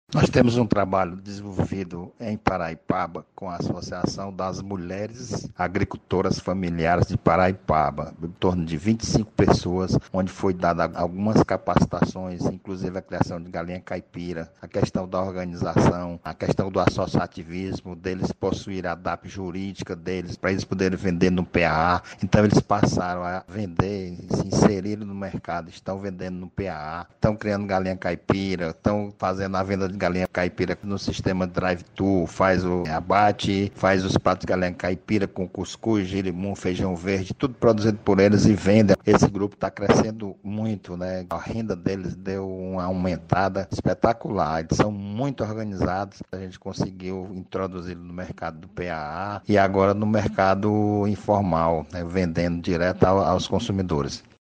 Nós temos um trabalho desenvolvido em Paraipaba com a Associação das Mulheres Agricultoras Familiares de Paraipaba, em torno de 25 pessoas, onde foi dada algumas capacitações, inclusive a criação de galinha caipira, a questão da organização, a questão do associativismo, deles possuir a DAP jurídica deles, para eles poderem vender no PAA. Então eles passaram a vender, se inseriram no mercado, estão vendendo no PAA, estão criando galinha caipira, estão fazendo a venda de galinha caipira no sistema drive-thru, faz o abate, faz os pratos de galinha caipira com cuscuz, girimum, feijão verde, tudo produzido por eles e vende. Esse grupo está crescendo muito, né? A renda deles deu uma aumentada espetacular. Eles são muito organizados. A gente conseguiu introduzir no mercado do PAA e agora no mercado informal, né? Vendendo direto aos consumidores.